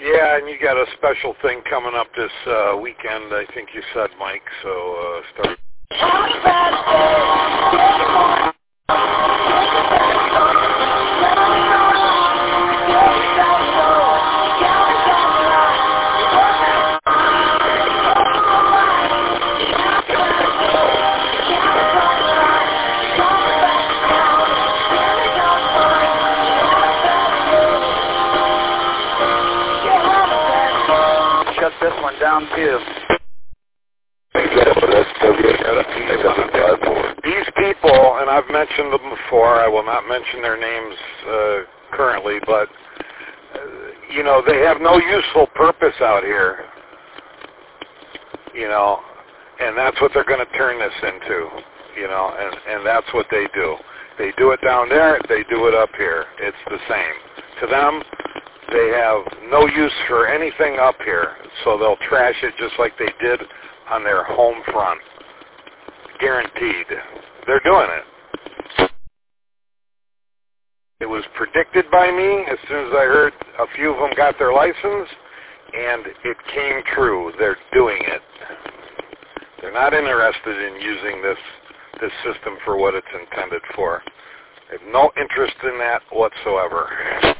Yeah, and you got a special thing coming up this weekend, I think you said, Mike, so start. Shut this one down too. These people, and I've mentioned them before, I will not mention their names currently, but, you know, they have no useful purpose out here, you know, and that's what they're going to turn this into, you know, and that's what they do. They do it down there, they do it up here. It's the same. To them, they have no use for anything up here, so they'll trash it just like they did on their home front. Guaranteed. They're doing it. It was predicted by me as soon as I heard a few of them got their license, and it came true. They're doing it. They're not interested in using this system for what it's intended for. They have no interest in that whatsoever.